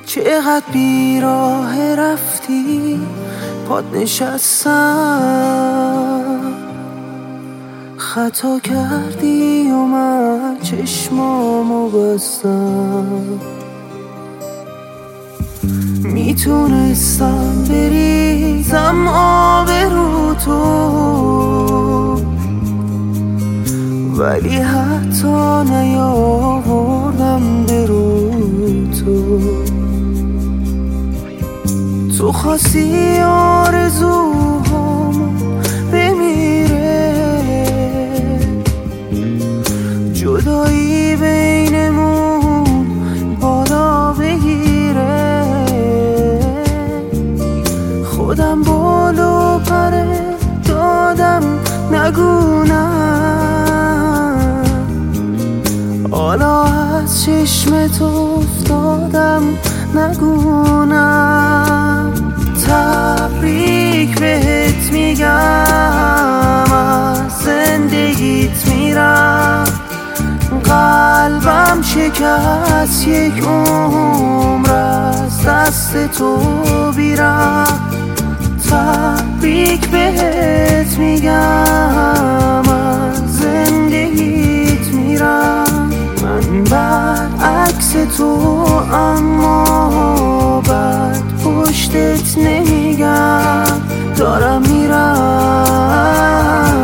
چقدر بیراه رفتی پات نشستم، خطا کردی و من چشمامو بستم. میتونستم بریزم آب رو تو، ولی حتی نیاوردم به رو تو. تو خواستی آرزوهامو بمیره، جدایی بینمون بالا بگیره. خودم بالو پره دادم نگونم، حالا از چشمت افتادم نگونم. تبریک بهت میگم از زندگیت میرم، قلبم شکست یک عمر از دست تو بیرم. تبریک بهت میگم از زندگیت میرم، من برعکس تو اما بد پشتت نمیگم، دارم میرم.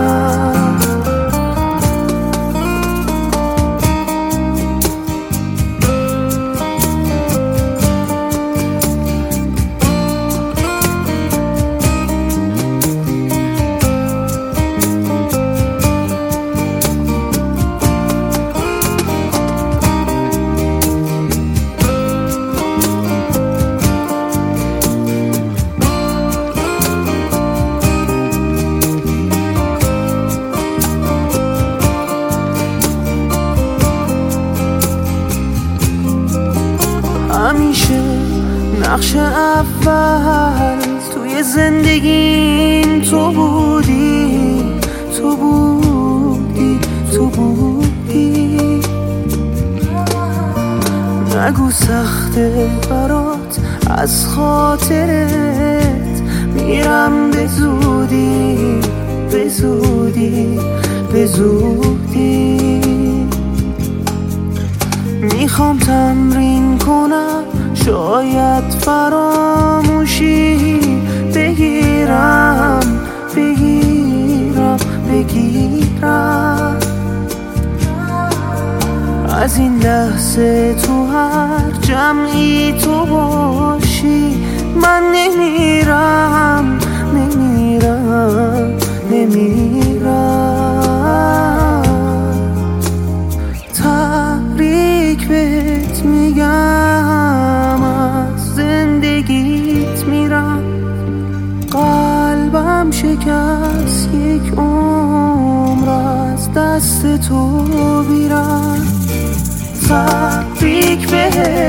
همیشه نقش اول توی زندگیم تو بودی، تو بودی، تو بودی. نگو سخته برات از خاطرت میرم به زودی، به زودی، به زودی. میخوام تمرین کنم شاید فراموشی بگیرم، بگیرم، بگیرم. از این لحظه تو هر جمعی تو باشی، من نمیرم، نمیرم، نمیرم. تبریک بهت میگم از زندگیت میرم، قلبم شکست یک عمر از دست تو بیرم. تبریک بهت